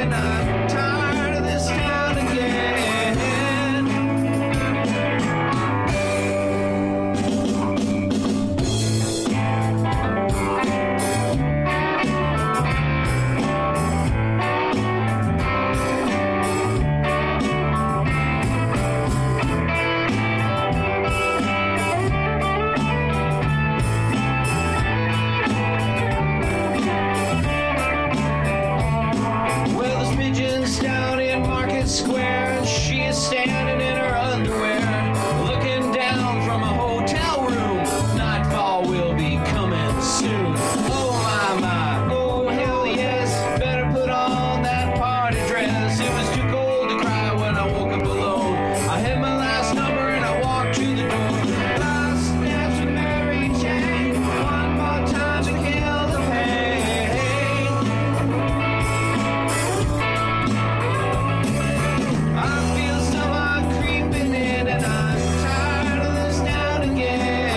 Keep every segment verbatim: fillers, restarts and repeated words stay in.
and I'm tired of this town again. Down in Market Square, and she is standing in her underwear, looking down from a hotel room. Nightfall will be coming soon. Oh my my, oh hell yes, better put on that party dress. It was too cold to cry when I woke up alone. I hit my last number and I walked to the door. Last steps with Mary Jane, one more time to kill the pain. I feel stomach creeping in and I'm tired of this town again.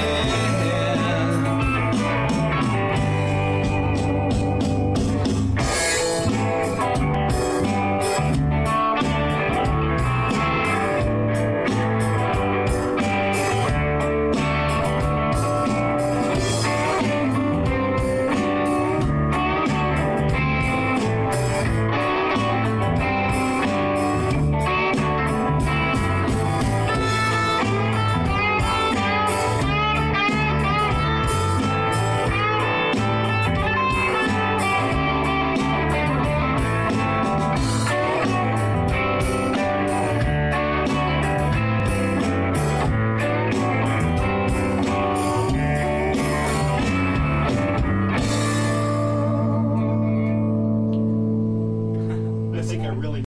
I think I really